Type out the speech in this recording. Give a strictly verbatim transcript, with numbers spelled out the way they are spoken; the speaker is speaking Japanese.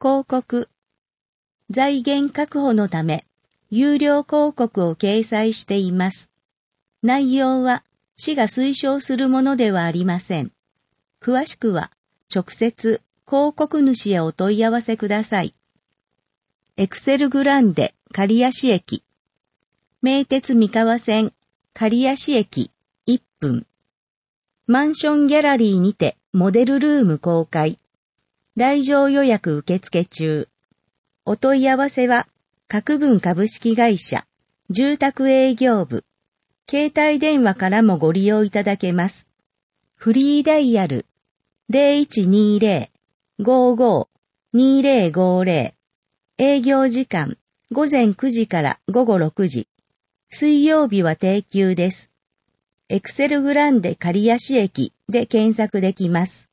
広告。財源確保のため、有料広告を掲載しています。内容は、市が推奨するものではありません。詳しくは、直接、広告主へお問い合わせください。エクセルグランデ、刈谷市駅。名鉄三河線、刈谷市駅、いっぷん。マンションギャラリーにて、モデルルーム公開。来場予約受付中。お問い合わせは、各文株式会社、住宅営業部、携帯電話からもご利用いただけます。フリーダイヤル、ゼロいちにゼロ ごーごー にゼロごゼロ。営業時間、午前くじから午後ろくじ。水曜日は定休です。エクセルグランデ刈谷市駅で検索できます。